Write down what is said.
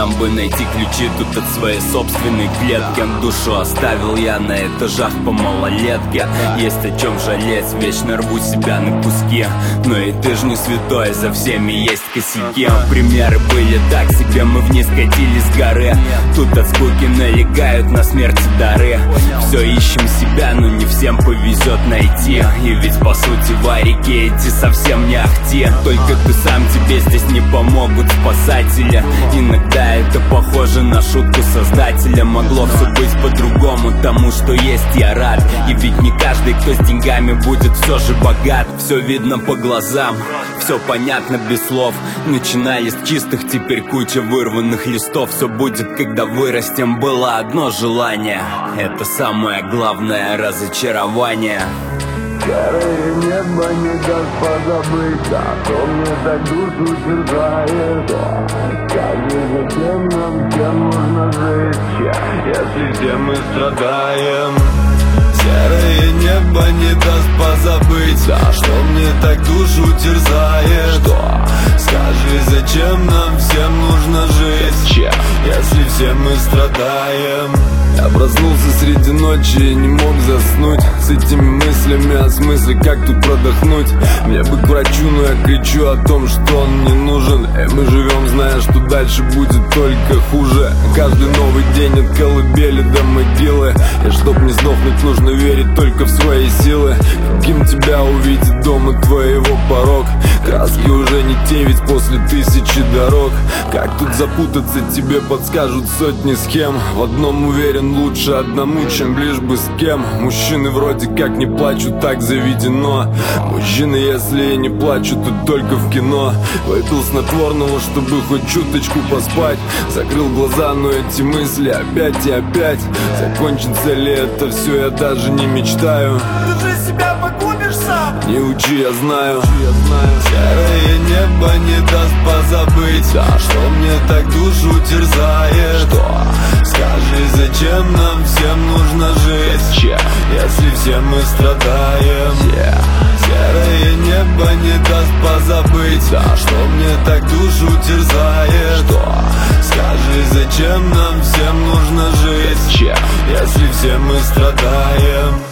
нам бы найти ключи тут от своей собственной клетки. Душу оставил я на этажах по малолетке. Есть о чем жалеть, вечно рву себя на куски. Но и ты ж не святой, за всеми есть косяки. Примеры были так себе, мы вниз катились с горы. Тут от скуки налегают на смерти дары. Все ищем себя, но не всем повезет найти. И ведь по сути варики эти совсем не ахти. Только ты сам, тебе здесь не помогут спасатели. Иногда это похоже на шутку создателя. Могло все быть по-другому, тому что есть я рад. И ведь не каждый, кто с деньгами, будет все же богат. Все видно по глазам, все понятно без слов. Начинали с чистых, теперь куча вырванных листов. Все будет, когда вырастем, было одно желание. Это самое главное разочарование. Серое небо не даст позабыть о том, мне так душу терзает. Скажи, зачем нам всем нужно жить, если все мы страдаем? Серое небо не даст позабыть, а что мне так душу терзает. Скажи, зачем нам всем нужно жить, если все мы страдаем? Я проснулся среди ночи и не мог заснуть с этими мыслями о смысле, как тут продохнуть. Мне бы к врачу, но я кричу о том, что он не нужен. И мы живем, зная, что дальше будет только хуже. Каждый новый день от колыбели до могилы. И чтоб не сдохнуть, нужно верить только в свои силы. Каким тебя увидит дома твоего порог? Краски уже не те, ведь после 1000 дорог. Как тут запутаться, тебе подскажут сотни схем. В одном уверен, лучше одному, чем лишь бы с кем. Мужчины вроде как не плачут, так заведено. Мужчины, если и не плачут, то только в кино. Выпил снотворного, чтобы хоть чуточку поспать. Закрыл глаза, но эти мысли опять и опять. Закончится ли это все, я даже не мечтаю. Ты же себя погубишь сам. Не учи, я знаю. Серое небо не даст позабыть, а что мне так душу терзает. Скажи, зачем нам всем нужно жить, если все мы страдаем? Серое небо не даст позабыть, а что мне так душу терзает. Скажи, зачем нам всем нужно жить, если все мы страдаем?